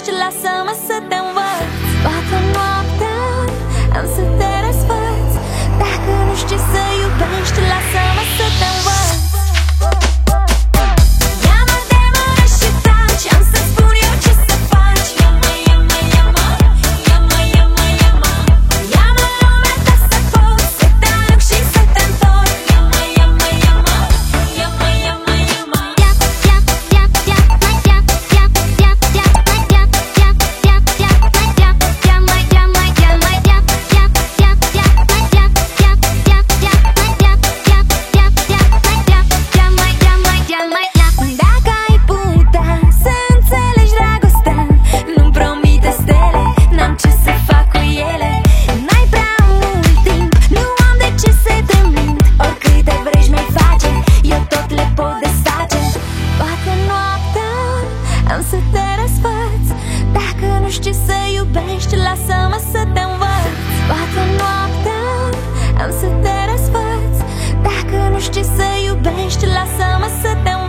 iubești, lasă-mă să te învăț. Toată noaptea am să te răsfăț. Dacă nu știi să iubești, lasă-mă să te învăț. Ia-mă de mână și taci, am să spun eu ce să faci. Ia-mă, ia-mă, ia-mă, ia-mă, ia-mă, ia-mă. Ia-mă în lumea ta să poți să te aluc și să te întorc. Ia-mă, ia-mă, ia-mă, ia-mă, ia-mă, ia-mă. Dacă ai putea să înțelegi dragostea, nu-mi promite stele, n-am ce să fac cu ele. N-ai prea mult timp, nu am de ce să te mint. Oricâte vrei mi-ai face, eu tot le pot desface. Toată noaptea am să te răsfăț. Dacă nu știi să iubești, lasă-mă să te învăț. Toată noaptea am să te răsfăț. Dacă nu știi să iubești, lasă-mă să te învăț.